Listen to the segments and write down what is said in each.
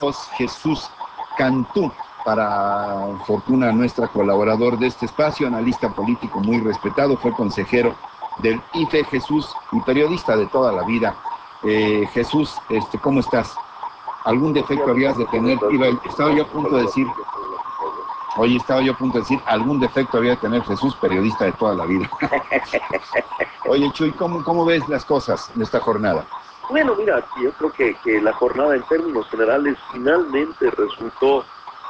Jesús Cantú, para fortuna nuestra, colaborador de este espacio, analista político muy respetado, fue consejero del IFE. Jesús, y periodista de toda la vida. Jesús, ¿cómo estás? ¿Algún defecto habías de tener? Estaba yo a punto de decir, algún defecto había de tener Jesús, periodista de toda la vida. Oye, Chuy, ¿cómo ves las cosas de esta jornada? Bueno, mira, yo creo que la jornada en términos generales finalmente resultó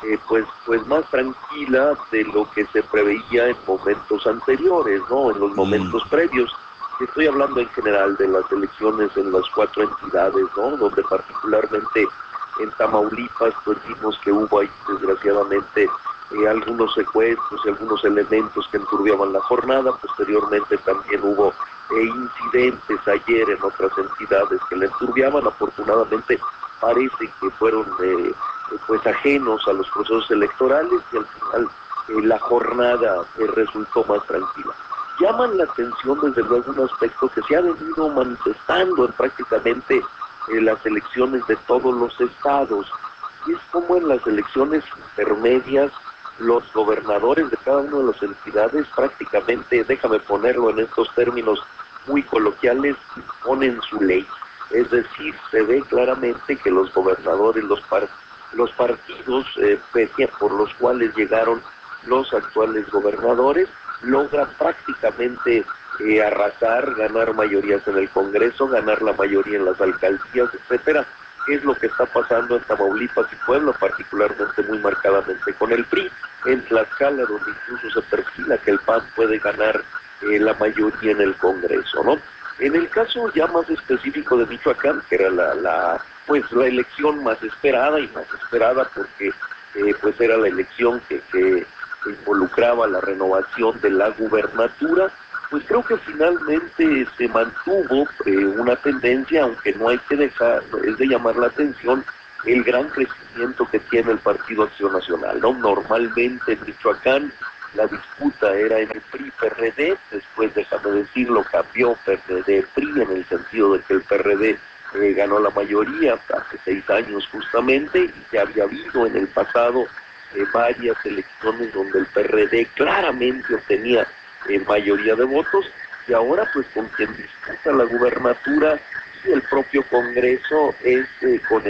pues más tranquila de lo que se preveía en momentos anteriores, ¿no? En los momentos previos. Estoy hablando en general de las elecciones en las 4 entidades, ¿no? Donde particularmente en Tamaulipas pues vimos que hubo ahí desgraciadamente algunos secuestros y algunos elementos que enturbiaban la jornada. Posteriormente también hubo incidentes ayer en otras entidades que la enturbiaban. Afortunadamente parece que fueron pues ajenos a los procesos electorales y al final la jornada resultó más tranquila. Llaman la atención desde luego un aspecto que se ha venido manifestando en prácticamente las elecciones de todos los estados, y es como en las elecciones intermedias los gobernadores de cada una de las entidades prácticamente, déjame ponerlo en estos términos muy coloquiales, ponen su ley. Es decir, se ve claramente que los gobernadores, los partidos por los cuales llegaron los actuales gobernadores, logran prácticamente arrasar, ganar mayorías en el Congreso, ganar la mayoría en las alcaldías, etcétera. ¿Qué es lo que está pasando en Tamaulipas y Puebla, particularmente muy marcadamente con el PRI? En Tlaxcala, donde incluso se perfila que el PAN puede ganar la mayoría en el Congreso, ¿no? En el caso ya más específico de Michoacán, que era la elección más esperada porque pues era la elección que involucraba la renovación de la gubernatura, pues creo que finalmente se mantuvo una tendencia, aunque no hay que dejar, es de llamar la atención el gran crecimiento que tiene el Partido Acción Nacional, ¿no? Normalmente en Michoacán la disputa era en el PRI-PRD, después, déjame decirlo, cambió PRD-PRI en el sentido de que el PRD ganó la mayoría hace 6 años justamente, y ya había habido en el pasado varias elecciones donde el PRD claramente obtenía mayoría de votos, y ahora pues con quien disputa la gubernatura y el propio Congreso es con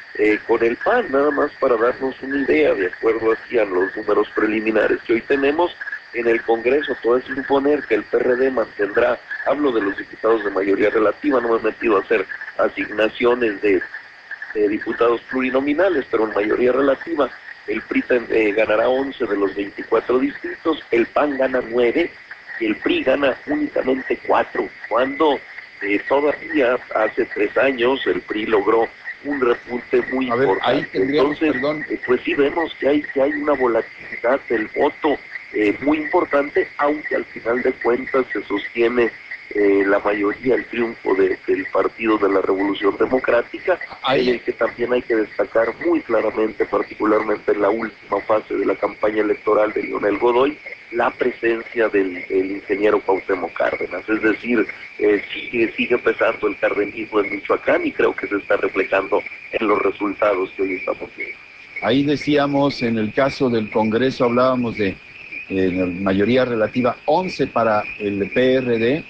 el PAN, nada más para darnos una idea, de acuerdo a los números preliminares que hoy tenemos en el Congreso. Todo es suponer que el PRD mantendrá, hablo de los diputados de mayoría relativa, no me he metido a hacer asignaciones de diputados plurinominales, pero en mayoría relativa, el PRI ganará 11 de los 24 distritos, el PAN gana 9 y el PRI gana únicamente 4, cuando todavía hace 3 años el PRI logró un repunte muy importante. Entonces, pues sí vemos que hay una volatilidad del voto muy importante, aunque al final de cuentas se sostiene la mayoría, el triunfo del Partido de la Revolución Democrática, en el que también hay que destacar muy claramente, particularmente en la última fase de la campaña electoral de Leonel Godoy, la presencia del ingeniero Cuauhtémoc Cárdenas. Es decir, sigue pesando el cardenismo en Michoacán, y creo que se está reflejando en los resultados que hoy estamos viendo. Ahí decíamos, en el caso del Congreso, hablábamos de mayoría relativa, 11 para el PRD,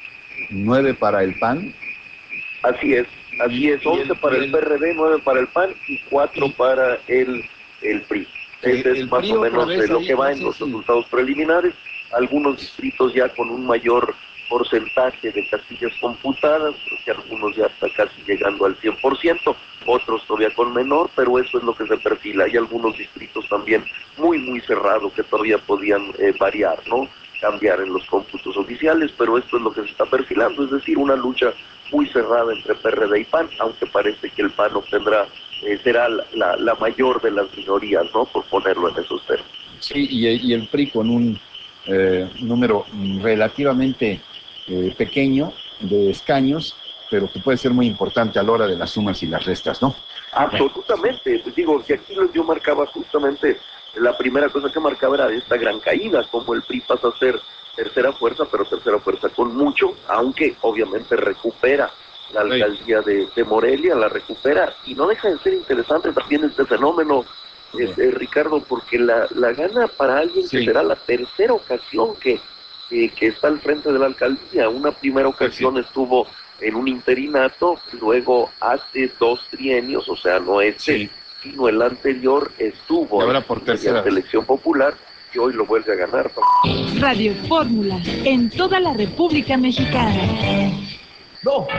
9 para el PAN. Así es, 11 para el PRD, 9 para el PAN y 4 para el PRI. Ese es más o menos lo que va en los resultados preliminares. Algunos distritos ya con un mayor porcentaje de casillas computadas, creo que algunos ya está casi llegando al 100%, otros todavía con menor, pero eso es lo que se perfila. Hay algunos distritos también muy cerrados que todavía podían variar, ¿no? Cambiar en los cómputos oficiales, pero esto es lo que se está perfilando, es decir, una lucha muy cerrada entre PRD y PAN, aunque parece que el PAN obtendrá, será la mayor de las minorías, ¿no? Por ponerlo en esos términos. Sí, y el PRI con un número relativamente pequeño de escaños, pero que puede ser muy importante a la hora de las sumas y las restas, ¿no? Absolutamente, pues digo que aquí yo marcaba justamente, la primera cosa que marcaba era esta gran caída, como el PRI pasa a ser tercera fuerza, pero tercera fuerza con mucho, aunque obviamente recupera la alcaldía de Morelia, la recupera, y no deja de ser interesante también este fenómeno, Ricardo, porque la gana para alguien que será la tercera ocasión que está al frente de la alcaldía. Una primera ocasión estuvo en un interinato, luego hace 2 trienios, o sea, no sino el anterior estuvo y ahora por tercera elección popular, y hoy lo vuelve a ganar. Radio Fórmula, en toda la República Mexicana. No.